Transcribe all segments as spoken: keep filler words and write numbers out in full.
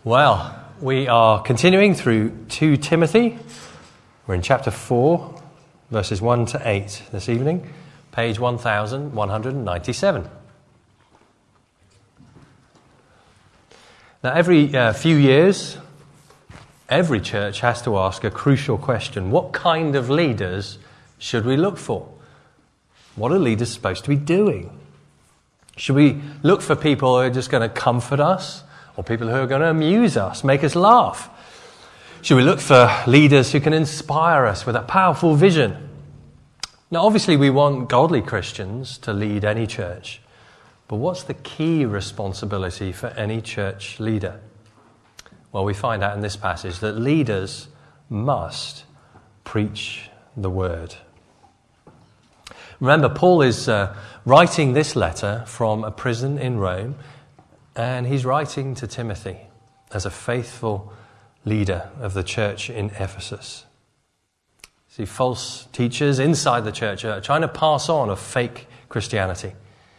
Well, we are continuing through Second Timothy. We're in chapter four, verses one to eight this evening, page one thousand one hundred ninety-seven. Now, every uh, few years, every church has to ask a crucial question. What kind of leaders should we look for? What are leaders supposed to be doing? Should we look for people who are just going to comfort us, or people who are going to amuse us, make us laugh? Should we look for leaders who can inspire us with a powerful vision? Now, obviously, we want godly Christians to lead any church. But what's the key responsibility for any church leader? Well, we find out in this passage that leaders must preach the word. Remember, Paul is uh, writing this letter from a prison in Rome, and he's writing to Timothy as a faithful leader of the church in Ephesus. See, false teachers inside the church are trying to pass on a fake Christianity.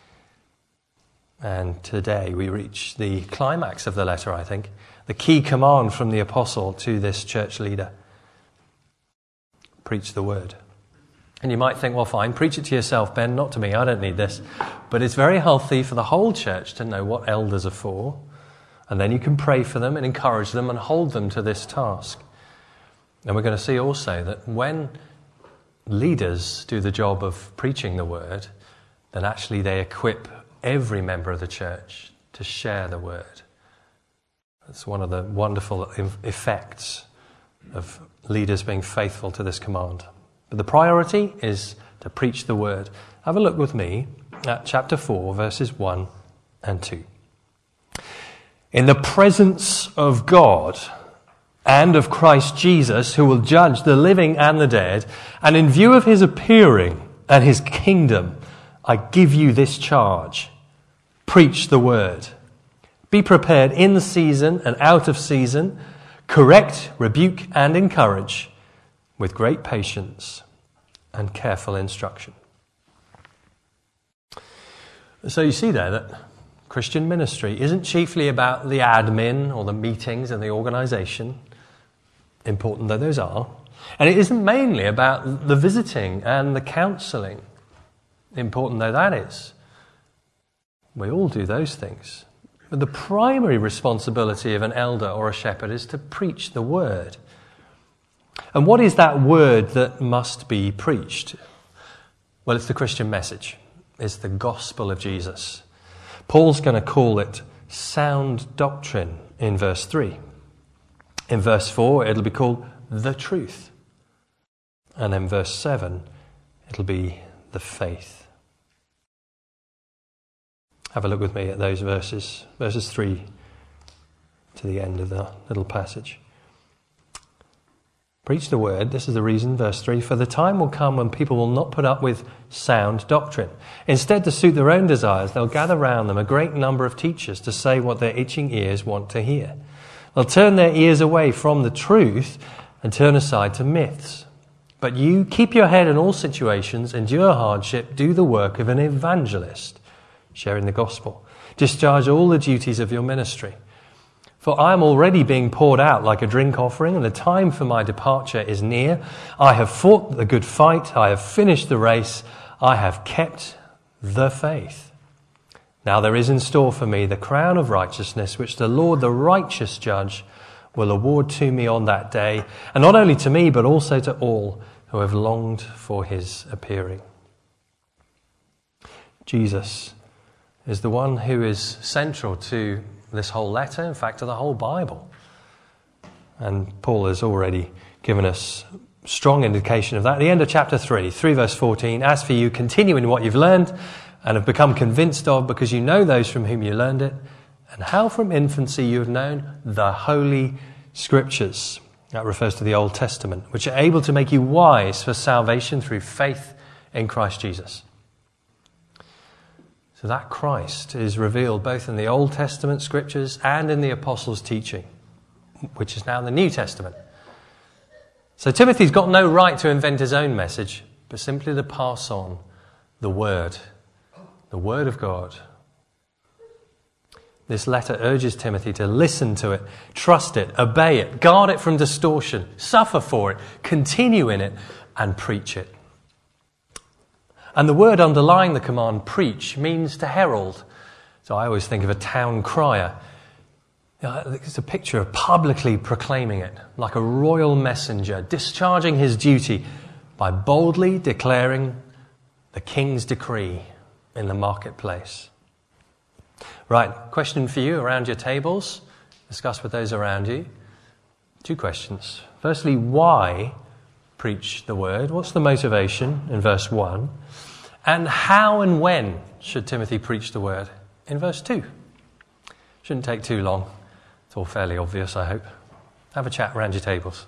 And today we reach the climax of the letter, I think, the key command from the apostle to this church leader. Preach the word. And you might think, well, fine, preach it to yourself, Ben, not to me, I don't need this. But it's very healthy for the whole church to know what elders are for. And then you can pray for them and encourage them and hold them to this task. And we're going to see also that when leaders do the job of preaching the word, then actually they equip every member of the church to share the word. That's one of the wonderful effects of leaders being faithful to this command. But the priority is to preach the word. Have a look with me at chapter four, verses one and two. In the presence of God and of Christ Jesus, who will judge the living and the dead, and in view of his appearing and his kingdom, I give you this charge. Preach the word. Be prepared in season and out of season. Correct, rebuke, and encourage with great patience and careful instruction. So you see there that Christian ministry isn't chiefly about the admin or the meetings and the organisation, important though those are. And it isn't mainly about the visiting and the counselling, important though that is. We all do those things. But the primary responsibility of an elder or a shepherd is to preach the word. And what is that word that must be preached? Well, it's the Christian message. It's the gospel of Jesus. Paul's going to call it sound doctrine in verse three. In verse four, it'll be called the truth. And in verse seven, it'll be the faith. Have a look with me at those verses, verses three to the end of the little passage. Preach the word. This is the reason, verse three. For the time will come when people will not put up with sound doctrine. Instead, to suit their own desires, they'll gather round them a great number of teachers to say what their itching ears want to hear. They'll turn their ears away from the truth and turn aside to myths. But you keep your head in all situations, endure hardship, do the work of an evangelist, sharing the gospel. Discharge all the duties of your ministry. For I am already being poured out like a drink offering, and the time for my departure is near. I have fought the good fight. I have finished the race. I have kept the faith. Now there is in store for me the crown of righteousness, which the Lord, the righteous judge, will award to me on that day, and not only to me, but also to all who have longed for his appearing. Jesus is the one who is central to this whole letter, in fact, to the whole Bible. And Paul has already given us strong indication of that. At the end of chapter three, three verse fourteen, as for you, continue in what you've learned and have become convinced of, because you know those from whom you learned it, and how from infancy you have known the Holy Scriptures. That refers to the Old Testament, which are able to make you wise for salvation through faith in Christ Jesus. So that Christ is revealed both in the Old Testament scriptures and in the apostles' teaching, which is now the New Testament. So Timothy's got no right to invent his own message, but simply to pass on the word, the word of God. This letter urges Timothy to listen to it, trust it, obey it, guard it from distortion, suffer for it, continue in it, and preach it. And the word underlying the command, preach, means to herald. So I always think of a town crier. It's a picture of publicly proclaiming it, like a royal messenger, discharging his duty by boldly declaring the king's decree in the marketplace. Right, question for you around your tables. Discuss with those around you. Two questions. Firstly, why preach the word? What's the motivation in verse one? And how and when should Timothy preach the word in verse two? Shouldn't take too long. It's all fairly obvious, I hope. Have a chat around your tables.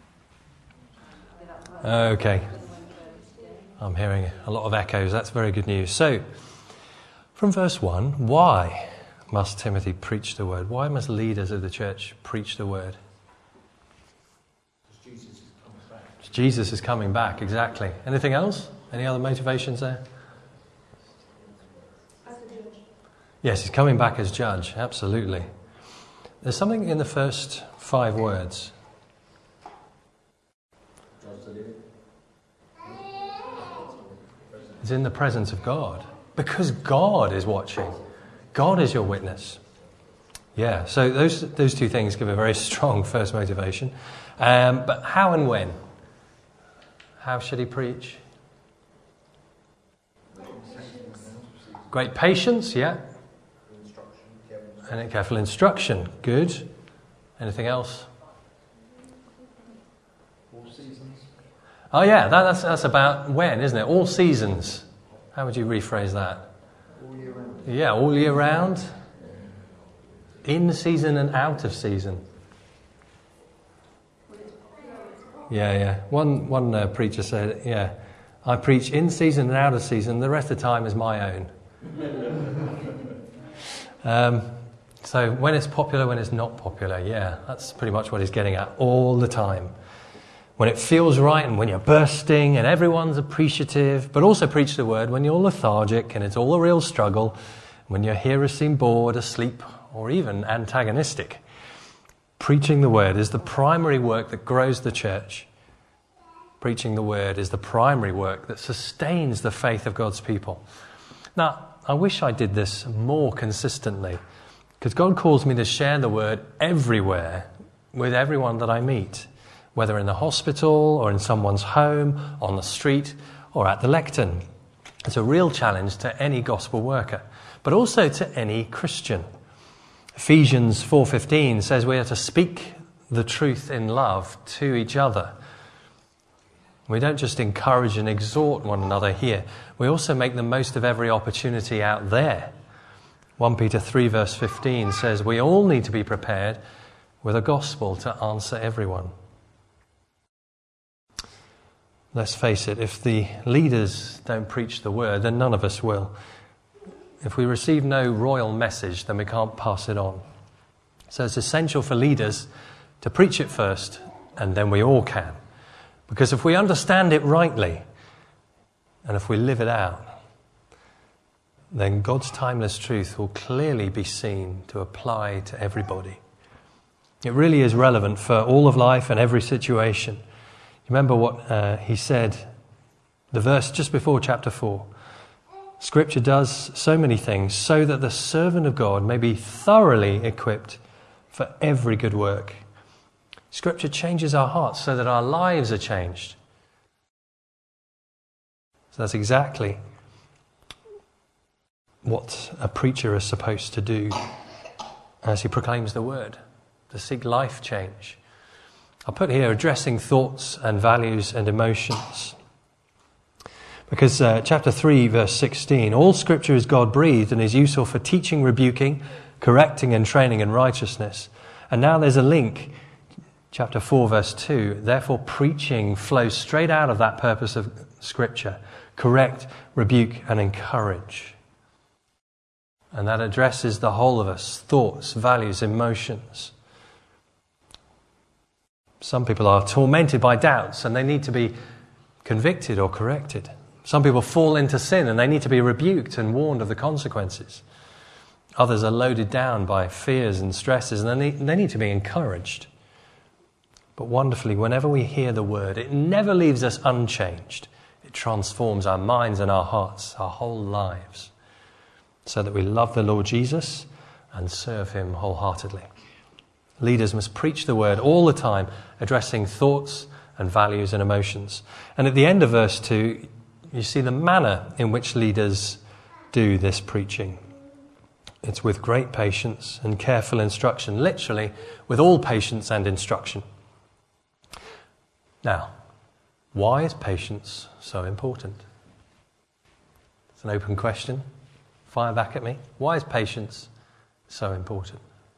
Okay. I'm hearing a lot of echoes. That's very good news. So, from verse one, why must Timothy preach the word? Why must leaders of the church preach the word? Because Jesus is coming back. Jesus is coming back, exactly. Anything else? Any other motivations there? As a judge. Yes, he's coming back as judge, absolutely. There's something in the first five words. It's in the presence of God. Because God is watching. God is your witness. Yeah, so those those two things give a very strong first motivation. Um, but how and when? How should he preach? Great patience, yeah. And careful instruction, good. Anything else? All seasons. Oh yeah, that, that's that's about when, isn't it? All seasons. How would you rephrase that? All year round. Yeah, all year round. In season and out of season. Yeah, yeah. One one uh, preacher said, yeah, I preach in season and out of season. The rest of the time is my own. um, so when it's popular, when it's not popular, yeah, that's pretty much what he's getting at all the time. When it feels right and when you're bursting and everyone's appreciative, but also preach the word when you're lethargic and it's all a real struggle, when your hearers seem bored, asleep, or even antagonistic. Preaching the word is the primary work that grows the church. Preaching the word is the primary work that sustains the faith of God's people. Now, I wish I did this more consistently, because God calls me to share the word everywhere with everyone that I meet, whether in the hospital or in someone's home, on the street or at the lectern. It's a real challenge to any gospel worker, but also to any Christian. Ephesians four fifteen says we are to speak the truth in love to each other. We don't just encourage and exhort one another here. We also make the most of every opportunity out there. First Peter three verse fifteen says we all need to be prepared with a gospel to answer everyone. Let's face it, if the leaders don't preach the word, then none of us will. If we receive no royal message, then we can't pass it on. So it's essential for leaders to preach it first, and then we all can. Because if we understand it rightly, and if we live it out, then God's timeless truth will clearly be seen to apply to everybody. It really is relevant for all of life and every situation. Remember what uh, he said, the verse just before chapter four. Scripture does so many things so that the servant of God may be thoroughly equipped for every good work. Scripture changes our hearts so that our lives are changed. So that's exactly what a preacher is supposed to do as he proclaims the word, to seek life change. I'll put here addressing thoughts and values and emotions. Because uh, chapter three, verse sixteen, all scripture is God-breathed and is useful for teaching, rebuking, correcting and training in righteousness. And now there's a link. Chapter four, verse two, therefore preaching flows straight out of that purpose of scripture. Correct, rebuke and encourage. And that addresses the whole of us, thoughts, values, emotions. Some people are tormented by doubts and they need to be convicted or corrected. Some people fall into sin and they need to be rebuked and warned of the consequences. Others are loaded down by fears and stresses, and they need, they need to be encouraged. But wonderfully, whenever we hear the word, it never leaves us unchanged. It transforms our minds and our hearts, our whole lives, so that we love the Lord Jesus and serve him wholeheartedly. Leaders must preach the word all the time, addressing thoughts and values and emotions. And at the end of verse two, you see the manner in which leaders do this preaching. It's with great patience and careful instruction, literally with all patience and instruction. Now, why is patience so important? It's an open question. Fire back at me. Why is patience so important?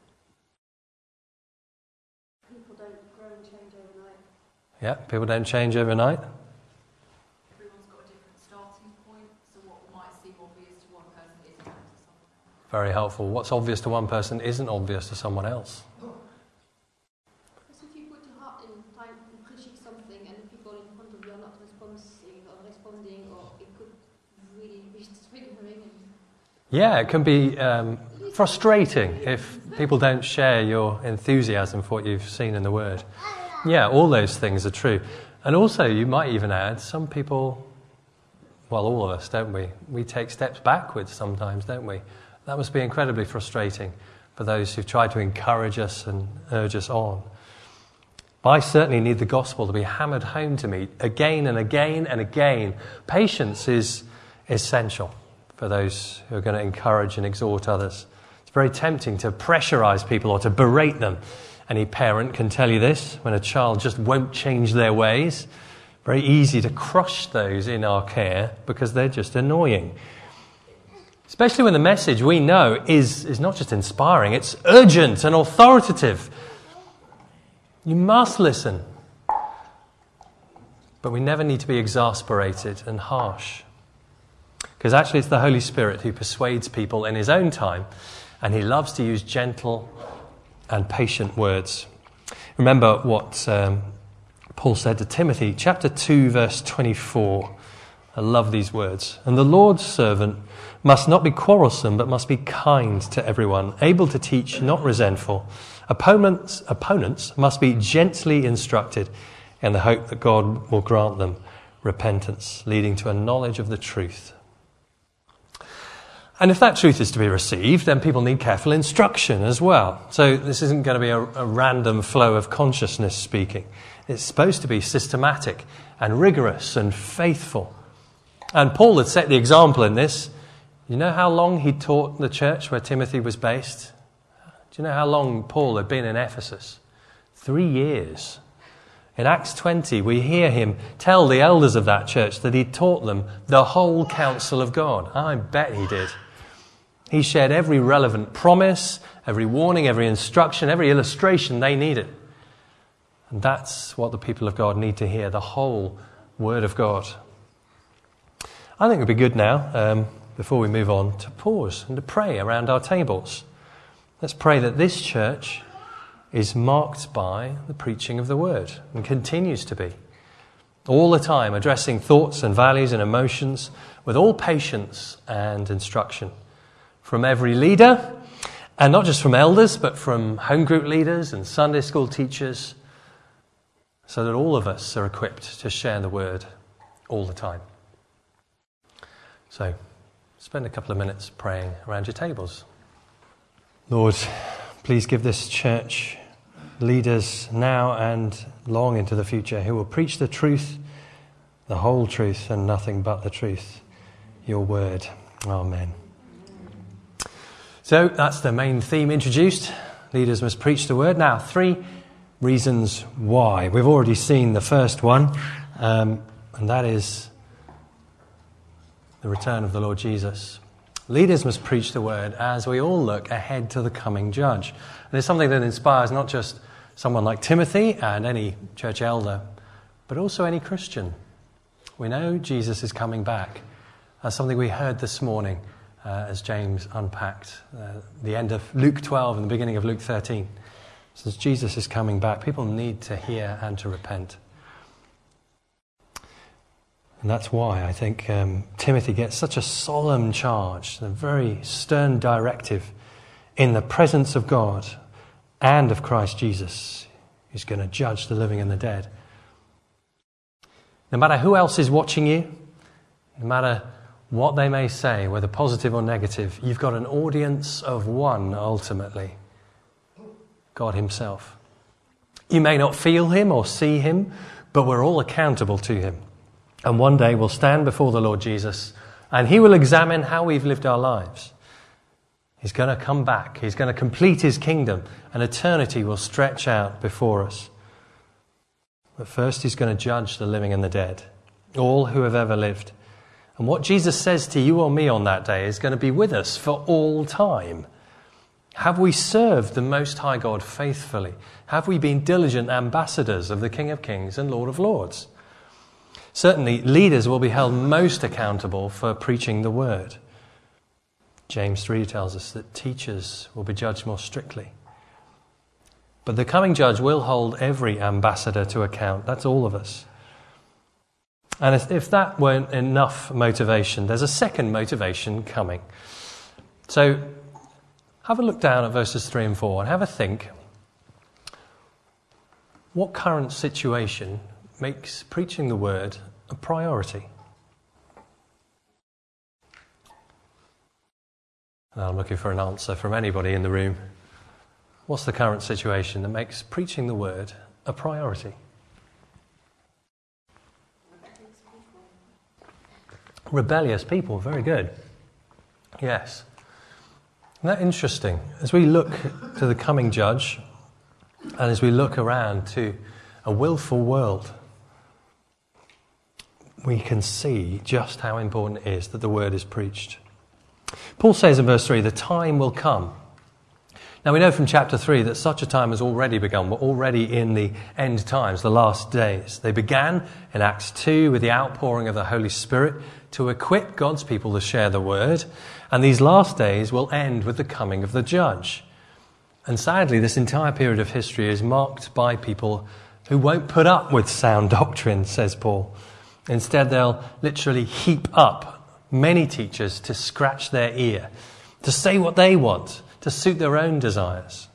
People don't grow and change overnight. Yeah, people don't change overnight. Everyone's got a different starting point, so what might seem obvious to one person isn't to someone else. Very helpful. What's obvious to one person isn't obvious to someone else. Because if you put your heart in time in preaching something and the people in front of you are not responding or responding, or it could really be triggering. And Yeah, it can be um, frustrating if people don't share your enthusiasm for what you've seen in the Word. Yeah, all those things are true. And also, you might even add, some people, well, all of us, don't we? We take steps backwards sometimes, don't we? That must be incredibly frustrating for those who've tried to encourage us and urge us on. I certainly need the gospel to be hammered home to me again and again and again. Patience is essential for those who are going to encourage and exhort others. It's very tempting to pressurize people or to berate them. Any parent can tell you this, when a child just won't change their ways. Very easy to crush those in our care because they're just annoying. Especially when the message we know is, is not just inspiring, it's urgent and authoritative. You must listen. But we never need to be exasperated and harsh. Because actually it's the Holy Spirit who persuades people in his own time, and he loves to use gentle and patient words. Remember what um, Paul said to Timothy, chapter two, verse twenty-four. I love these words. And the Lord's servant must not be quarrelsome, but must be kind to everyone, able to teach, not resentful. Opponents, opponents must be gently instructed in the hope that God will grant them repentance, leading to a knowledge of the truth. And if that truth is to be received, then people need careful instruction as well. So this isn't going to be a, a random flow of consciousness speaking. It's supposed to be systematic and rigorous and faithful. And Paul had set the example in this. You know how long he taught the church where Timothy was based? Do you know how long Paul had been in Ephesus? Three years. In Acts twenty, we hear him tell the elders of that church that he taught them the whole counsel of God. I bet he did. He shared every relevant promise, every warning, every instruction, every illustration they needed. And that's what the people of God need to hear, the whole Word of God. I think it would be good now, um, before we move on, to pause and to pray around our tables. Let's pray that this church is marked by the preaching of the Word and continues to be. All the time addressing thoughts and values and emotions with all patience and instruction. From every leader, and not just from elders, but from home group leaders and Sunday school teachers, so that all of us are equipped to share the Word all the time. So, spend a couple of minutes praying around your tables. Lord, please give this church leaders now and long into the future who will preach the truth, the whole truth, and nothing but the truth. Your Word. Amen. So that's the main theme introduced. Leaders must preach the Word. Now, three reasons why. We've already seen the first one, um, and that is the return of the Lord Jesus. Leaders must preach the Word as we all look ahead to the coming judge. And it's something that inspires not just someone like Timothy and any church elder, but also any Christian. We know Jesus is coming back. That's something we heard this morning uh, as James unpacked uh, the end of Luke twelve and the beginning of Luke thirteen. Since Jesus is coming back, people need to hear and to repent. And that's why I think um, Timothy gets such a solemn charge, a very stern directive in the presence of God and of Christ Jesus, who's going to judge the living and the dead. No matter who else is watching you, no matter what they may say, whether positive or negative, you've got an audience of one ultimately, God himself. You may not feel him or see him, but we're all accountable to him. And one day we'll stand before the Lord Jesus and he will examine how we've lived our lives. He's going to come back. He's going to complete his kingdom and eternity will stretch out before us. But first he's going to judge the living and the dead, all who have ever lived. And what Jesus says to you or me on that day is going to be with us for all time. Have we served the Most High God faithfully? Have we been diligent ambassadors of the King of Kings and Lord of Lords? Certainly, leaders will be held most accountable for preaching the word. James three tells us that teachers will be judged more strictly. But the coming judge will hold every ambassador to account. That's all of us. And if, if that weren't enough motivation, there's a second motivation coming. So have a look down at verses three and four and have a think. What current situation makes preaching the word a priority? And I'm looking for an answer from anybody in the room. What's the current situation that makes preaching the word a priority? Rebellious people, very good. Yes. Isn't that interesting? As we look to the coming judge, and as we look around to a willful world, we can see just how important it is that the word is preached. Paul says in verse three, the time will come. Now we know from chapter three that such a time has already begun. We're already in the end times, the last days. They began in Acts two with the outpouring of the Holy Spirit to equip God's people to share the word. And these last days will end with the coming of the judge. And sadly, this entire period of history is marked by people who won't put up with sound doctrine, says Paul. Instead, they'll literally heap up many teachers to scratch their ear, to say what they want, to suit their own desires.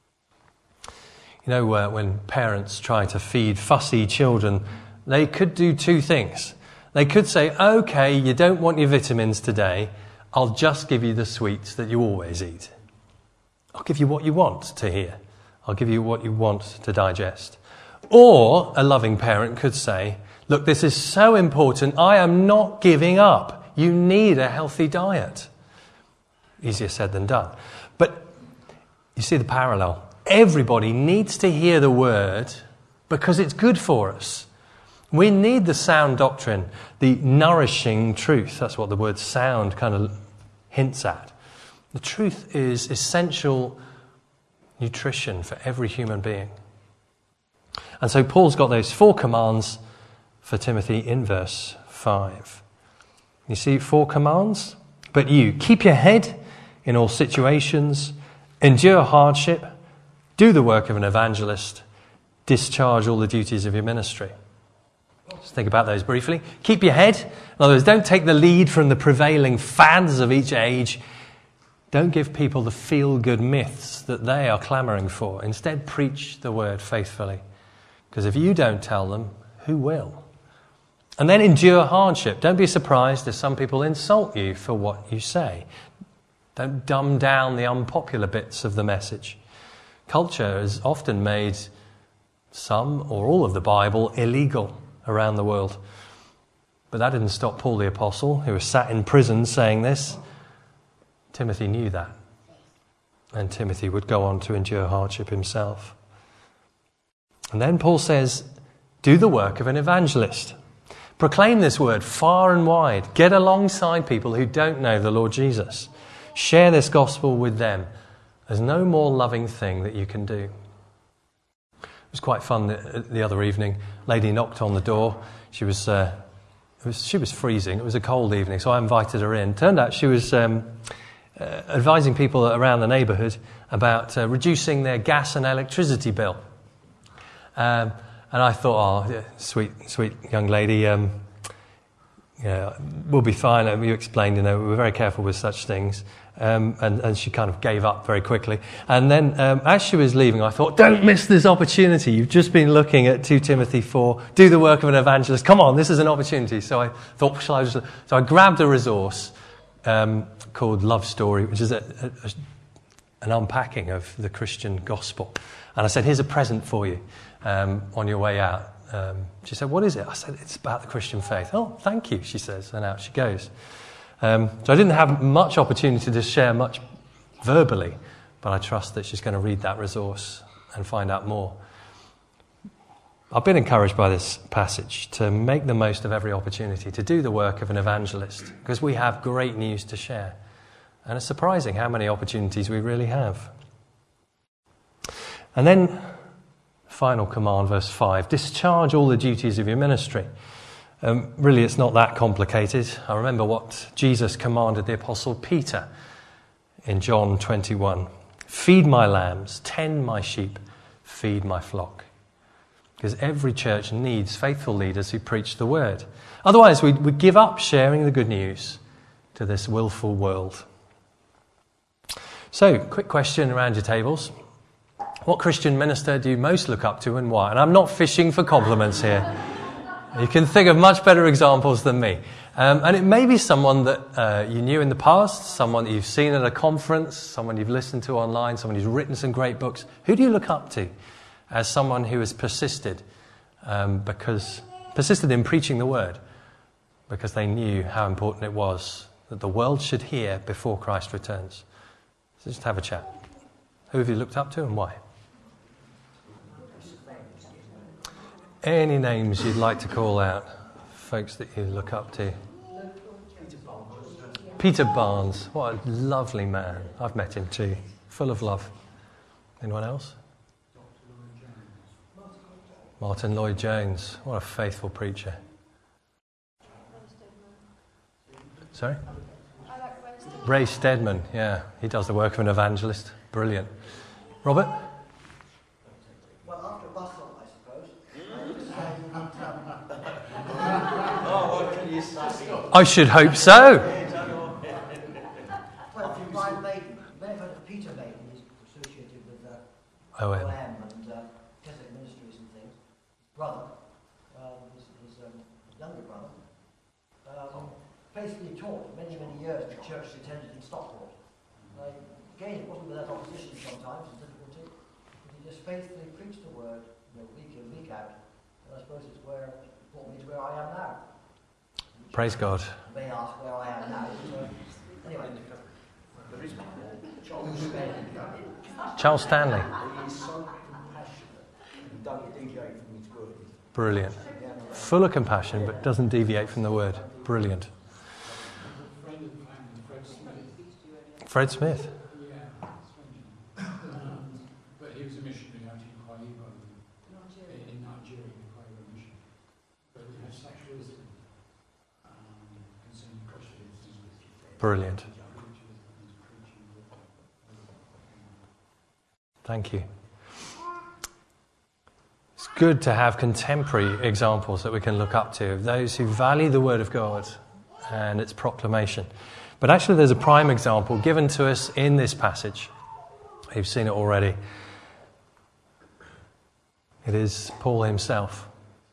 You know, uh, when parents try to feed fussy children, they could do two things. They could say, okay, you don't want your vitamins today, I'll just give you the sweets that you always eat. I'll give you what you want to hear. I'll give you what you want to digest. Or a loving parent could say, look, this is so important, I am not giving up. You need a healthy diet. Easier said than done. But you see the parallel. Everybody needs to hear the word because it's good for us. We need the sound doctrine, the nourishing truth. That's what the word sound kind of hints at. The truth is essential nutrition for every human being. And so Paul's got those four commands for Timothy in verse five. You see, four commands. But you, keep your head in all situations, endure hardship, do the work of an evangelist, discharge all the duties of your ministry. Just think about those briefly. Keep your head. In other words, don't take the lead from the prevailing fads of each age. Don't give people the feel-good myths that they are clamouring for. Instead, preach the word faithfully. Because if you don't tell them, who will? And then endure hardship. Don't be surprised if some people insult you for what you say. Don't dumb down the unpopular bits of the message. Culture has often made some or all of the Bible illegal around the world. But that didn't stop Paul the Apostle, who was sat in prison saying this. Timothy knew that. And Timothy would go on to endure hardship himself. And then Paul says, do the work of an evangelist. Proclaim this word far and wide. Get alongside people who don't know the Lord Jesus. Share this gospel with them. There's no more loving thing that you can do. It was quite fun the, the other evening. A lady knocked on the door. She was, uh, it was she was freezing. It was a cold evening, so I invited her in. Turned out she was um, uh, advising people around the neighbourhood about uh, reducing their gas and electricity bill. Um, and I thought, oh, yeah, sweet, sweet young lady. Um, yeah, we'll be fine. And you explained, you know, we were very careful with such things. Um, and, and she kind of gave up very quickly. And then um, as she was leaving, I thought, don't miss this opportunity. You've just been looking at Second Timothy four, do the work of an evangelist. Come on, this is an opportunity. So I thought, shall I just... So I grabbed a resource um, called Love Story, which is a, a, a, an unpacking of the Christian gospel. And I said, here's a present for you um, on your way out. Um, she said, what is it? I said, it's about the Christian faith. Oh, thank you, she says. And out she goes. Um, so I didn't have much opportunity to share much verbally, but I trust that she's going to read that resource and find out more. I've been encouraged by this passage to make the most of every opportunity to do the work of an evangelist, because we have great news to share. And it's surprising how many opportunities we really have. And then, final command, verse five, discharge all the duties of your ministry. Um, really, it's not that complicated. I remember what Jesus commanded the Apostle Peter in John twenty-one. Feed my lambs, tend my sheep, feed my flock. Because every church needs faithful leaders who preach the word. Otherwise, we'd, we'd give up sharing the good news to this willful world. So, quick question around your tables. What Christian minister do you most look up to and why? And I'm not fishing for compliments here. You can think of much better examples than me. Um, and it may be someone that uh, you knew in the past, someone that you've seen at a conference, someone you've listened to online, someone who's written some great books. Who do you look up to as someone who has persisted, um, because persisted in preaching the word, because they knew how important it was that the world should hear before Christ returns? So just have a chat. Who have you looked up to and why? Any names you'd like to call out, folks that you look up to? Peter Barnes, what a lovely man. I've met him too, full of love. Anyone else? Martin Lloyd-Jones, what a faithful preacher. Sorry? I like Ray Stedman. Ray Stedman, yeah, he does the work of an evangelist. Brilliant. Robert? Well, after Russell, I suppose. I should hope so. Well, from Brian Maiden, may have heard of Peter Maiden. He's associated with uh, O O M. M and uh, Keswick Ministries and things. His brother, um, his, his um, younger brother, um, basically taught many, many years the church he attended in Stockport. Uh, again, it wasn't without opposition sometimes and difficulty, but he just faithfully preached the word, you know, week in, week out. And I suppose it's where it brought me to where I am now. Praise God. You may ask where I am now. But, uh, anyway, there is Charles Stanley. Charles Stanley. He is so compassionate and doesn't deviate from his word. Brilliant. Full of compassion, but doesn't deviate from the word. Brilliant. Fred Smith. Yeah, um, but he was a missionary out in Kwa Ibom, in Nigeria, Kwa Ibom mission. But he had such wisdom um, concerning Christians. Brilliant. Thank you. It's good to have contemporary examples that we can look up to of those who value the Word of God and its proclamation. But actually there's a prime example given to us in this passage. You've seen it already. It is Paul himself.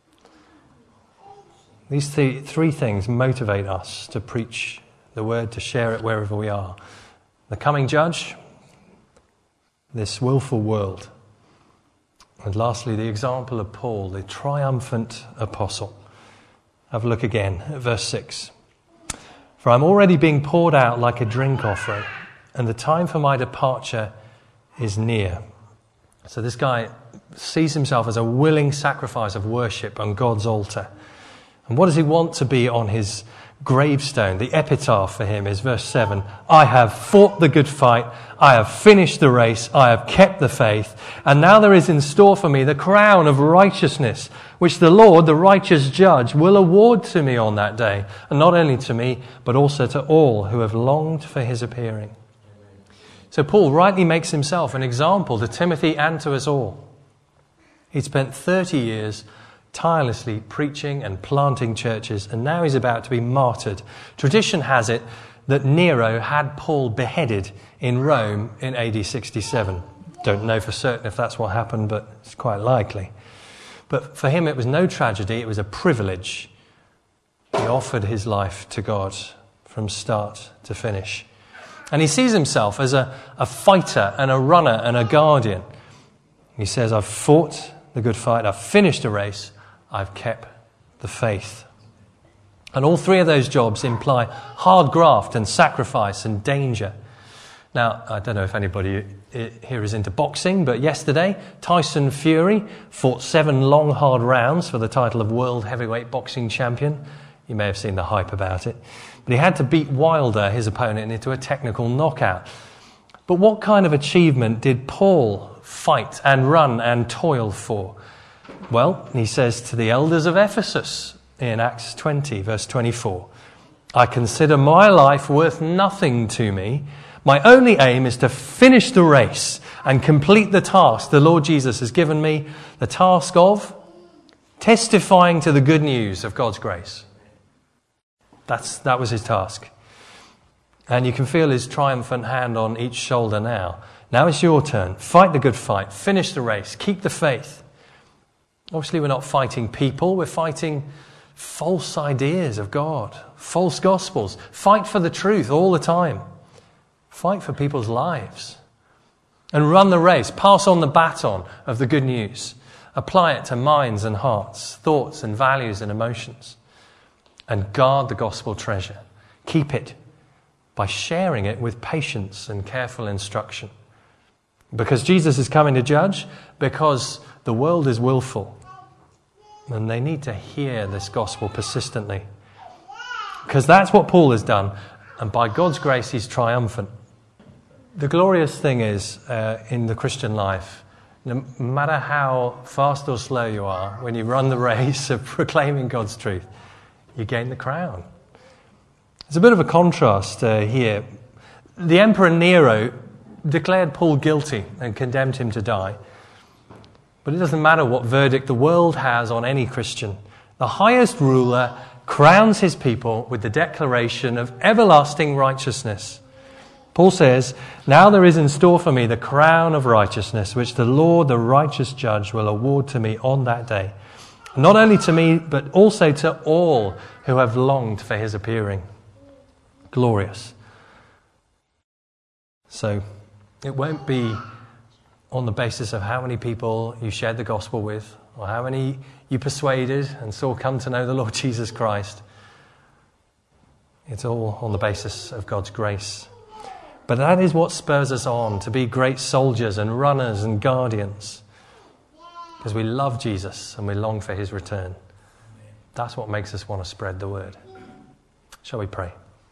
These th- three things motivate us to preach the Word, to share it wherever we are. The coming judge, this willful world, and lastly, the example of Paul, the triumphant apostle. Have a look again at verse six. For I'm already being poured out like a drink offering, and the time for my departure is near. So this guy sees himself as a willing sacrifice of worship on God's altar. And what does he want to be on his gravestone? The epitaph for him is verse seven. I have fought the good fight. I have finished the race. I have kept the faith. And now there is in store for me the crown of righteousness, which the Lord, the righteous judge, will award to me on that day. And not only to me, but also to all who have longed for his appearing. So Paul rightly makes himself an example to Timothy and to us all. He spent thirty years tirelessly preaching and planting churches, and now he's about to be martyred. Tradition has it that Nero had Paul beheaded in Rome in A D sixty-seven. Don't know for certain if that's what happened, but it's quite likely. But for him it was no tragedy, it was a privilege. He offered his life to God from start to finish. And he sees himself as a, a fighter and a runner and a guardian. He says, I've fought the good fight, I've finished a race, I've kept the faith. And all three of those jobs imply hard graft and sacrifice and danger. Now, I don't know if anybody here is into boxing, but yesterday Tyson Fury fought seven long, hard rounds for the title of World Heavyweight Boxing Champion. You may have seen the hype about it. But he had to beat Wilder, his opponent, into a technical knockout. But what kind of achievement did Paul fight and run and toil for? Well, he says to the elders of Ephesus in Acts twenty, verse twenty-four, I consider my life worth nothing to me. My only aim is to finish the race and complete the task the Lord Jesus has given me, the task of testifying to the good news of God's grace. That's, that was his task. And you can feel his triumphant hand on each shoulder now. Now it's your turn. Fight the good fight. Finish the race. Keep the faith. Obviously, we're not fighting people. We're fighting false ideas of God, false gospels. Fight for the truth all the time. Fight for people's lives. And run the race. Pass on the baton of the good news. Apply it to minds and hearts, thoughts and values and emotions. And guard the gospel treasure. Keep it by sharing it with patience and careful instruction. Because Jesus is coming to judge, because the world is willful. And they need to hear this gospel persistently. Because that's what Paul has done. And by God's grace, he's triumphant. The glorious thing is, uh, in the Christian life, no matter how fast or slow you are, when you run the race of proclaiming God's truth, you gain the crown. There's a bit of a contrast uh, here. The Emperor Nero declared Paul guilty and condemned him to die. But it doesn't matter what verdict the world has on any Christian. The highest ruler crowns his people with the declaration of everlasting righteousness. Paul says, now there is in store for me the crown of righteousness, which the Lord, the righteous judge, will award to me on that day. Not only to me, but also to all who have longed for his appearing. Glorious. So, it won't be on the basis of how many people you shared the gospel with, or how many you persuaded and saw come to know the Lord Jesus Christ. It's all on the basis of God's grace. But that is what spurs us on to be great soldiers and runners and guardians. Because we love Jesus and we long for his return. That's what makes us want to spread the word. Shall we pray?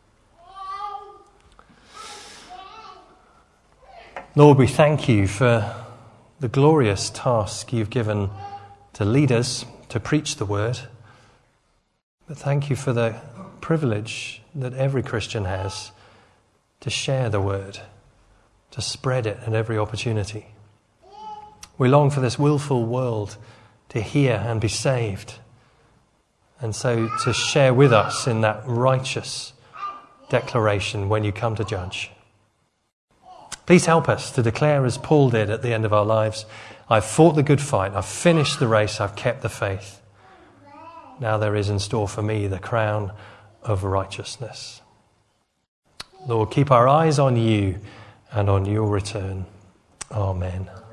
Lord, we thank you for the glorious task you've given to lead us to preach the word. But thank you for the privilege that every Christian has to share the word, to spread it at every opportunity. We long for this willful world to hear and be saved, and so to share with us in that righteous declaration when you come to judge. Please help us to declare as Paul did at the end of our lives, I've fought the good fight, I've finished the race, I've kept the faith. Now there is in store for me the crown of righteousness. Lord, keep our eyes on you and on your return. Amen.